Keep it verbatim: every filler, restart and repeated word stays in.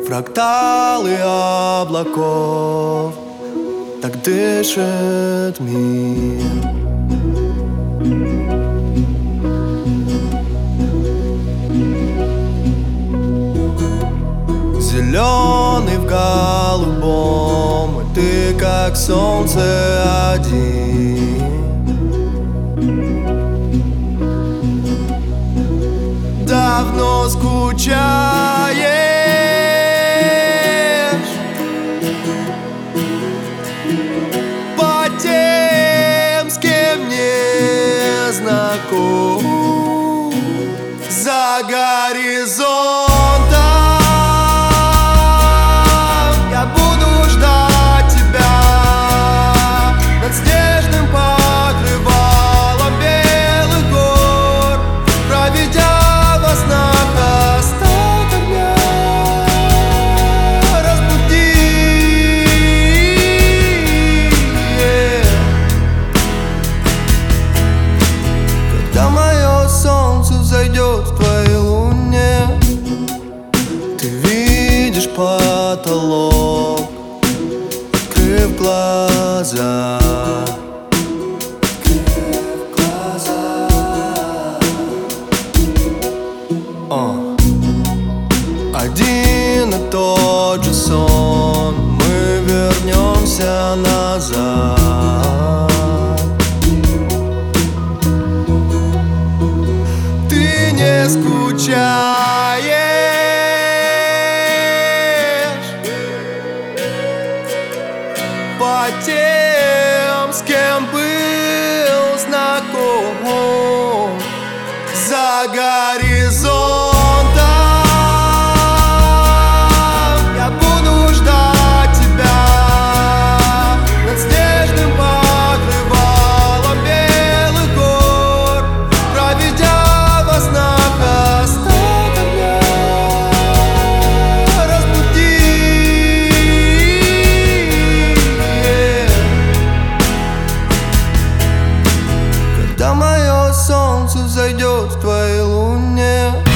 фракталы облаков, так дышит мир. Зеленый в голубом, и ты как солнце один. Давно скучаешь по тем, с кем не знаком, за горизонтом. Я буду ждать тебя над снежным покрывалом белых гор, проведя во снах остаток дня. Разбуди, yeah. Когда мое солнце взойдет в твоей луне, ты видишь потолок, открыв глаза. Один и тот же сон, мы вернемся назад. Ты не скучаешь по тем, с кем был знаком, за горизонтом. Когда мое солнце взойдет в твоей луне,